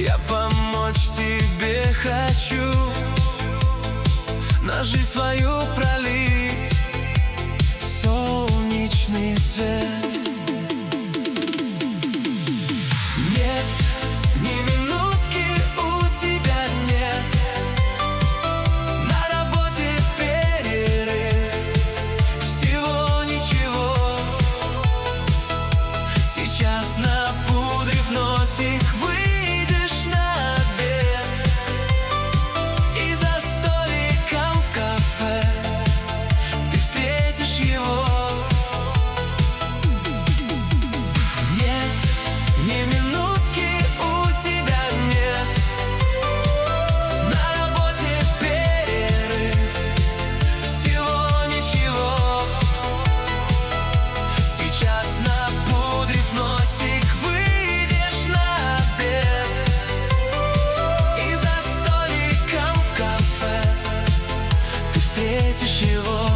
Я помочь тебе хочу, на жизнь твою пролить солнечный свет. Нет, ни минутки у тебя нет, на работе перерыв, всего ничего. Сейчас, напудрив носик, выйдешь на обед, и за столиком в кафе ты встретишь его. Нет, ни минутки у тебя нет, на работе перерыв, всего ничего. Сейчас, напудрив носик, выйдешь на обед, и за столиком в кафе ты встретишь его.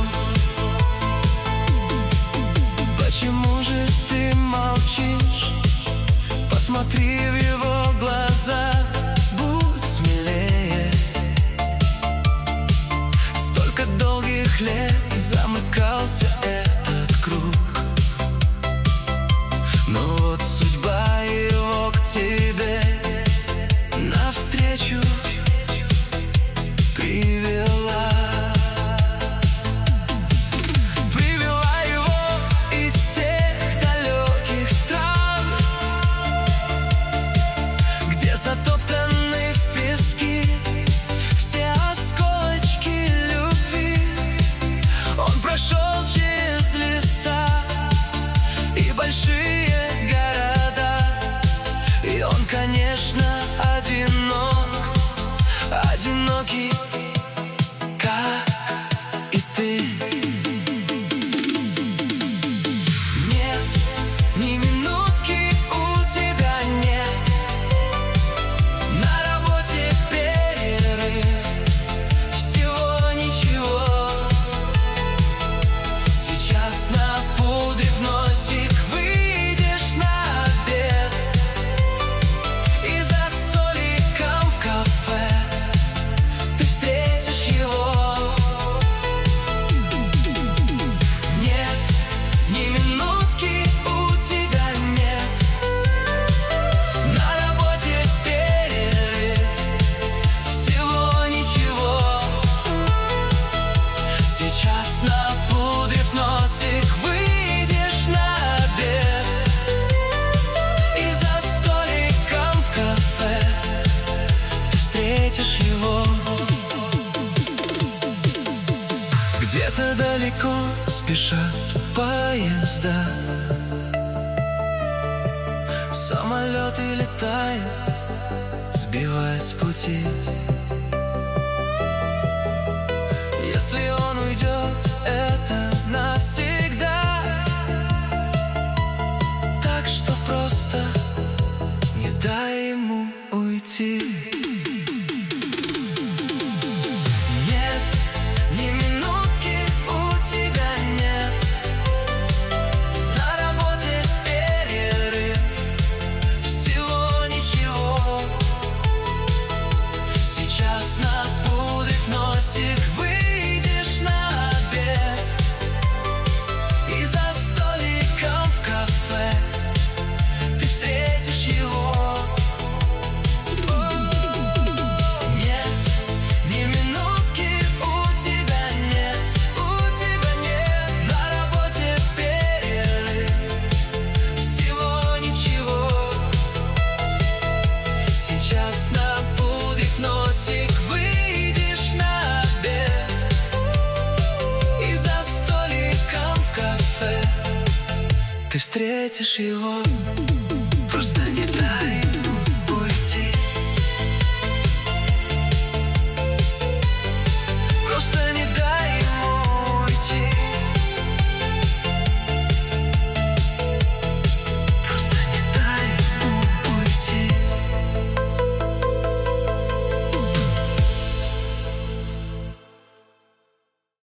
Почему же ты молчишь? Посмотри в его глаза, будь смелее. Столько долгих лет замыкался этот круг, но вот судьба его к тебе навстречу привела. Привела его из тех далеких стран, где затоптаны в пески все осколочки любви. Он прошел через леса и большие города, и он, конечно, одинокий, как и ты. Нет, ни минутки у тебя нет, на работе перерыв, всего ничего. Сейчас, напудрив носик, выйдешь на обед, и за столиком в кафе ты встретишь его. Нет, ни минутки у тебя нет, на работе перерыв, всего ничего. Сейчас, напудрив носик, выйдешь на обед, и за столиком в кафе ты встретишь его. Где-то далеко спешат поезда, самолеты летают, сбиваясь с пути. Если он уйдет, это навсегда, так что просто не дай ему уйти. Нет, ни минутки у тебя нет, на работе перерыв, всего ничего. Сейчас, напудрив носик, выйдешь на обед, и за столиком в кафе ты встретишь его. Нет, ни минутки у тебя нет, на работе перерыв, всего ничего. Сейчас, напудрив носик, выйдешь на обед, и за столиком в кафе ты встретишь его. Просто не дай